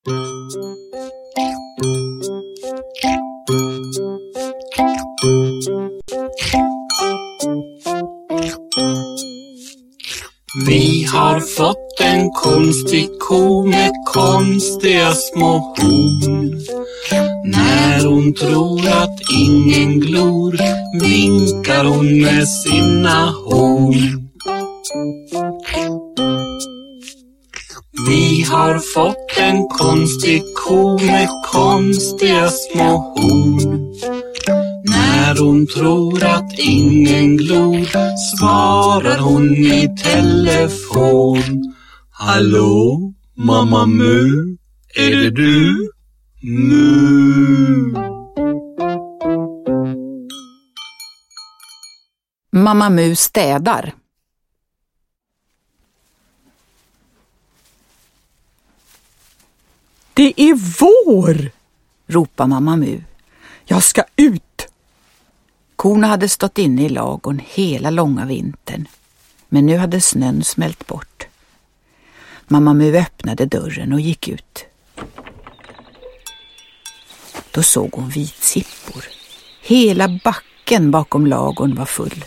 Vi har fått en konstig ko med konstiga små horn. När hon tror att ingen glor vinkar hon med sina horn. Vi har fått en konstig ko med konstiga små horn. När hon tror att ingen glor svarar hon i telefon. Hallå, mamma Mu, är det du? Mu. Mamma Mu städar. Det är vår, ropar mamma Mu. Jag ska ut. Korna hade stått inne i ladugården hela långa vintern, men nu hade snön smält bort. Mamma Mu öppnade dörren och gick ut. Då såg hon vitsippor. Hela backen bakom ladugården var full.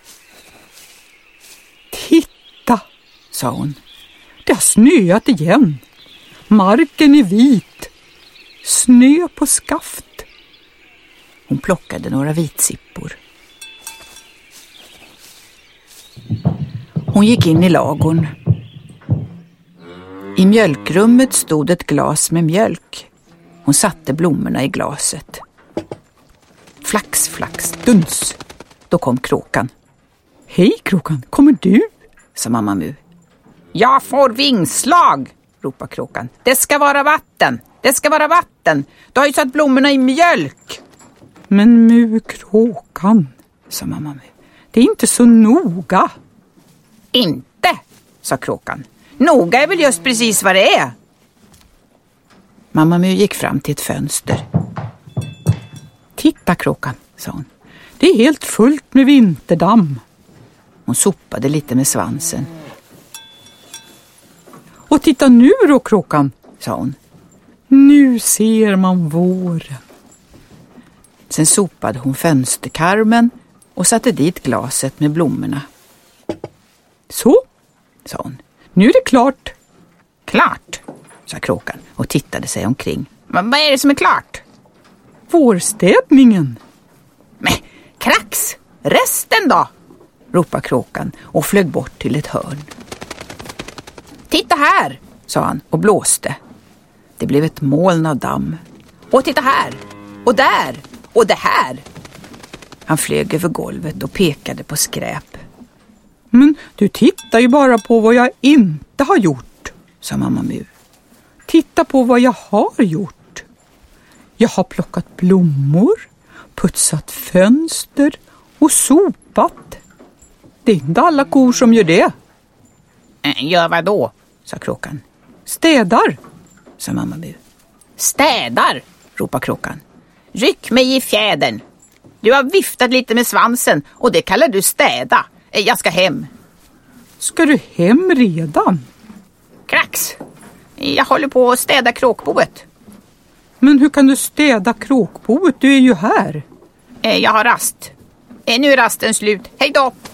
Titta, sa hon. Det har snöat igen. Marken är vit. Snö på skaft. Hon plockade några vitsippor. Hon gick in i ladugården. I mjölkrummet stod ett glas med mjölk. Hon satte blommorna i glaset. Flax, flax, duns. Då kom kråkan. Hej kråkan, kommer du? Sa mamma Mu. Jag får vingslag, ropar kråkan. Det ska vara vatten, det ska vara vatten. Du har ju satt blommorna i mjölk. Men Mu kråkan, sa mamma Mu. Det är inte så noga. Inte, sa kråkan. Noga är väl just precis vad det är. Mamma Mu gick fram till ett fönster. Titta kråkan, sa hon. Det är helt fullt med vinterdamm. Hon sopade lite med svansen. Och titta nu då kråkan, sa hon. Nu ser man våren. Sen sopade hon fönsterkarmen och satte dit glaset med blommorna. Så, sa hon. Nu är det klart. Klart, sa kråkan och tittade sig omkring. Vad är det som är klart? Vårstädningen. Men krax, resten då? Ropade kråkan och flög bort till ett hörn. Titta här, sa han och blåste. Det blev ett moln av damm. Och titta här, och där, och det här. Han flög över golvet och pekade på skräp. Men du tittar ju bara på vad jag inte har gjort, sa mamma Mu. Titta på vad jag har gjort. Jag har plockat blommor, putsat fönster och sopat. Det är inte alla kor som gör det. Gör vad då, sa kråkan. Städar, sa mamma Mu. Städar, ropade kråkan. Ryck mig i fjädern. Du har viftat lite med svansen och det kallar du städa. Jag ska hem. Ska du hem redan? Krax. Jag håller på att städa kråkboet. Men hur kan du städa kråkboet? Du är ju här. Jag har rast. Nu är rasten slut. Hej då.